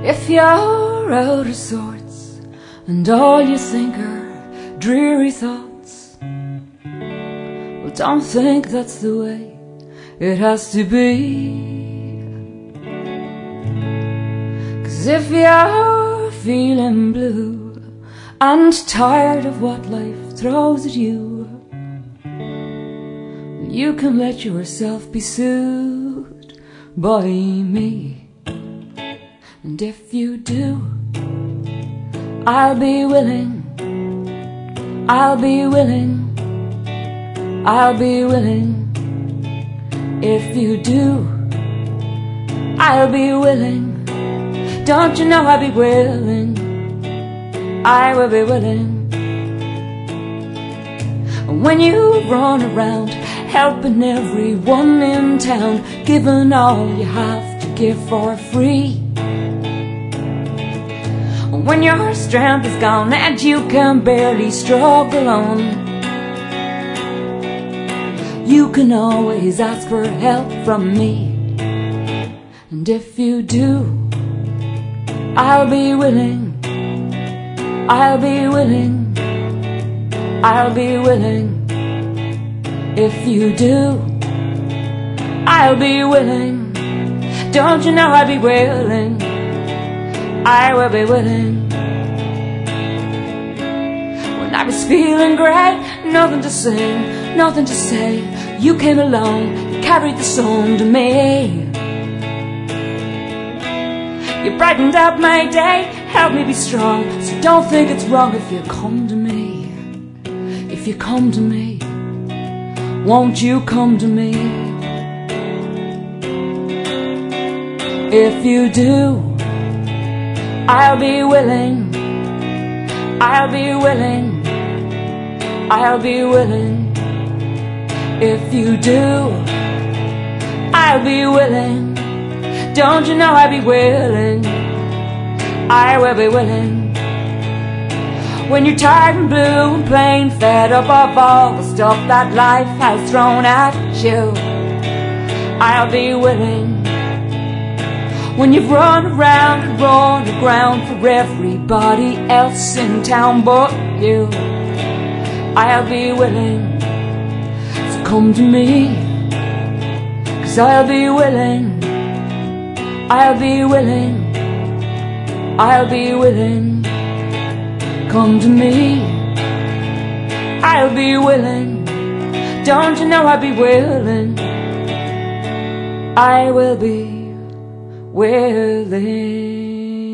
If you're out of sorts and all you think are dreary thoughts, well, don't think that's the way it has to be. 'Cause if you're feeling blue and tired of what life throws at you, you can let yourself be soothed by me. And if you do, I'll be willing, I'll be willing, I'll be willing. If you do, I'll be willing. Don't you know I'll be willing, I will be willing. When you run around helping everyone in town, giving all you have to give for free, when your strength is gone and you can barely struggle on, you can always ask for help from me. And if you do, I'll be willing, I'll be willing, I'll be willing. If you do, I'll be willing. Don't you know I'll be willing, I will be willing. When I was feeling great, nothing to sing, nothing to say, you came along, you carried the song to me. You brightened up my day, helped me be strong. So don't think it's wrong if you come to me. If you come to me, won't you come to me? If you do, I'll be willing, I'll be willing, I'll be willing. If you do, I'll be willing. Don't you know I'll be willing, I will be willing. When you're tired and blue and plain fed up of all the stuff that life has thrown at you, I'll be willing. When you've run around and run aground for everybody else in town but you, I'll be willing. So come to me, 'cause I'll be willing, I'll be willing, I'll be willing. Come to me, I'll be willing. Don't you know I'll be willing, I will be willing.